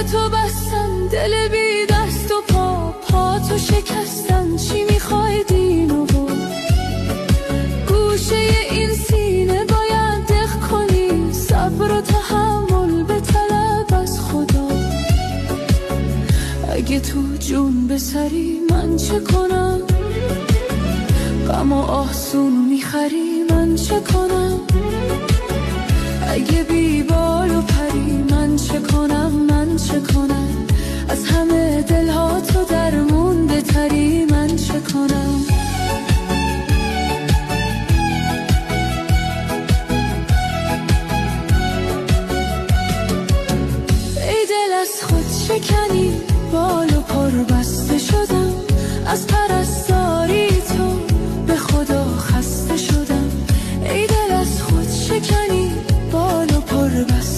تو بستن، دل بی دست و پا تو شکستن. چی میخوای دین و بود؟ گوشه این سینه باید دق کنی، صبر و تحمل به طلب از خدا. اگه تو جون بسری من چه کنم؟ غم و آسون میخری من چه کنم؟ اگه بی بال و پری من چه کنم؟ من چه کنم؟ از همه دلها تو درمونده تری من چه کنم؟ ای دل از خود شکنی، بال و پر بسته شدم. از پرستاری تو به خدا خسته شدم. ای دل از خود شکنی، بال و پر بسته